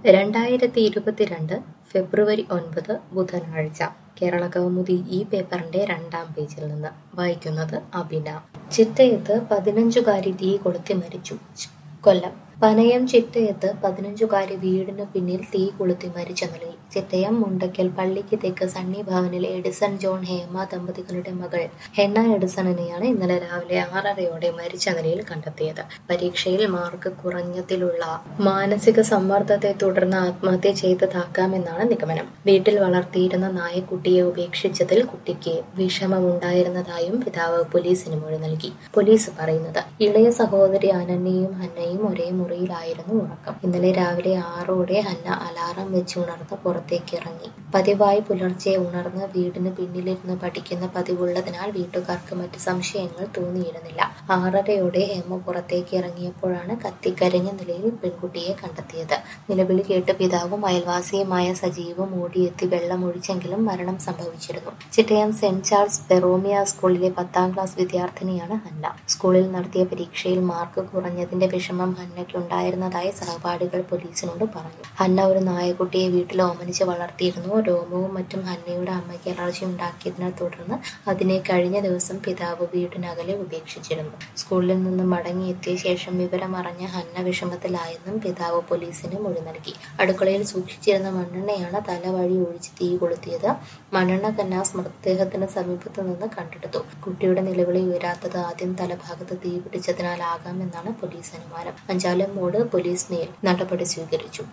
2022 ഫെബ്രുവരി 9 ബുധനാഴ്ച കേരളകൗമുദി ഈ പേപ്പറിന്റെ 2-ാം പേജിൽ നിന്ന് വായിക്കുന്നത് അബിന. ചിറ്റയത്ത് 15-കാരി തീ കൊളുത്തി മരിച്ചു. കൊല്ലം. പനയം ചിറ്റയത്ത് 15-കാരി വീടിനു പിന്നിൽ തീ കൊളുത്തി മരിച്ച നിലയിൽ. ചിറ്റയം മുണ്ടയ്ക്കൽ പള്ളിക്ക് തെക്ക് സണ്ണി ഭവനിൽ എഡിസൺ ജോൺ ഹേമ ദമ്പതികളുടെ മകൾ ഹെന്ന എഡിസണിനെയാണ് ഇന്നലെ രാവിലെ 6:30 മരിച്ച നിലയിൽ കണ്ടെത്തിയത്. പരീക്ഷയിൽ മാർക്ക് കുറഞ്ഞതിലുള്ള മാനസിക സമ്മർദ്ദത്തെ തുടർന്ന് ആത്മഹത്യ ചെയ്തതാക്കാമെന്നാണ് നിഗമനം. വീട്ടിൽ വളർത്തിയിരുന്ന നായക്കുട്ടിയെ ഉപേക്ഷിച്ചതിൽ കുട്ടിക്ക് വിഷമമുണ്ടായിരുന്നതായും പിതാവ് പോലീസിന് മൊഴി നൽകി. പോലീസ് പറയുന്നത്, ഇളയ സഹോദരി അനന്യയും ഹന്നയും ഒരേ മുറിയിലായിരുന്നു ഉറക്കം. ഇന്നലെ രാവിലെ 6:00 ഹന്ന അലാറം വെച്ച് ഉണർന്ന് പുറത്തേക്ക് ഇറങ്ങി. പതിവായി പുലർച്ചെ ഉണർന്ന് വീടിന് പിന്നിലിരുന്ന് പഠിക്കുന്ന പതിവുള്ളതിനാൽ വീട്ടുകാർക്ക് മറ്റ് സംശയങ്ങൾ തോന്നിയിരുന്നില്ല. 6:30 ഹേമ പുറത്തേക്ക് ഇറങ്ങിയപ്പോഴാണ് കത്തിക്കരിഞ്ഞ നിലയിൽ പെൺകുട്ടിയെ കണ്ടെത്തിയത്. നിലവിളി കേട്ട് പിതാവും അയൽവാസിയുമായ സജീവും ഓടിയെത്തി വെള്ളമൊഴിച്ചെങ്കിലും മരണം സംഭവിച്ചിരുന്നു. ചിറ്റയം സെന്റ് ചാൾസ് ബെറോമിയ സ്കൂളിലെ 10-ാം ക്ലാസ് വിദ്യാർത്ഥിനിയാണ് ഹന്ന. സ്കൂളിൽ നടത്തിയ പരീക്ഷയിൽ മാർക്ക് കുറഞ്ഞതിന്റെ വിഷമം ഹന്നയ്ക്കുണ്ടായിരുന്നതായി സഹപാഠികൾ പോലീസിനോട് പറഞ്ഞു. ഹന്ന ഒരു നായക്കുട്ടിയെ വീട്ടിൽ ഓമനിച്ച് വളർത്തിയിരുന്നു. രോമവും മറ്റും ഹന്നയുടെ അമ്മയ്ക്ക് അലർജി ഉണ്ടാക്കിയതിനെ തുടർന്ന് അതിനെ കഴിഞ്ഞ ദിവസം പിതാവ് വീടിനകലെ ഉപേക്ഷിച്ചിരുന്നു. സ്കൂളിൽ നിന്ന് മടങ്ങിയെത്തിയ ശേഷം വിവരമറിഞ്ഞ ഹന്ന വിഷമത്തിലായെന്നും പിതാവ് പോലീസിന് മൊഴി നൽകി. അടുക്കളയിൽ സൂക്ഷിച്ചിരുന്ന മണ്ണെണ്ണയാണ് തല വഴി ഒഴിച്ച് തീ കൊളുത്തിയത്. മണ്ണെണ്ണ കന്നാസ് മൃതദേഹത്തിന് സമീപത്തു നിന്ന് കണ്ടെടുത്തു. കുട്ടിയുടെ നിലവിളി ഉയരാത്തത് ആദ്യം തലഭാഗത്ത് തീ പിടിച്ചതിനാലാകാമെന്നാണ് പോലീസ് അനുമാനം. അഞ്ചാലമ്മോട് പോലീസ് മേൽ നടപടി സ്വീകരിച്ചു.